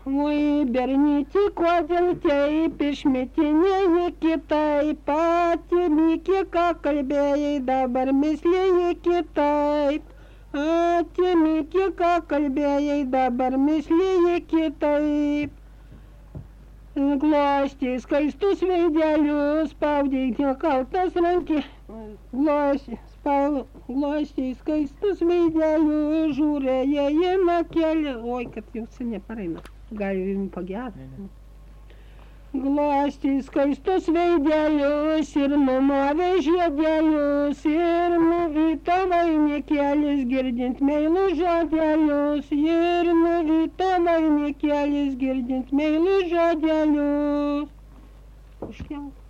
Oi, berniuti, kodėl taip išmetinėjai kitaip, atimi, ką kalbėjai, dabar mislėjai kitaip. Atimi, ką kalbėjai, dabar mislėjai kitaip. Glostė skaistus veidelius, spaudė nekaltas rankė. Glostė skaistus veidelius, žiūrėjo į nakelį. Oi, kad jau seniai pareina. Gal jums pagerti. Glostė skaistus veidelius ir numovė žiedelius ir nuvyto vainikėlis girdint meilų žodelius ir nuvyto vainikėlis girdint meilų žodelius. Užkiau.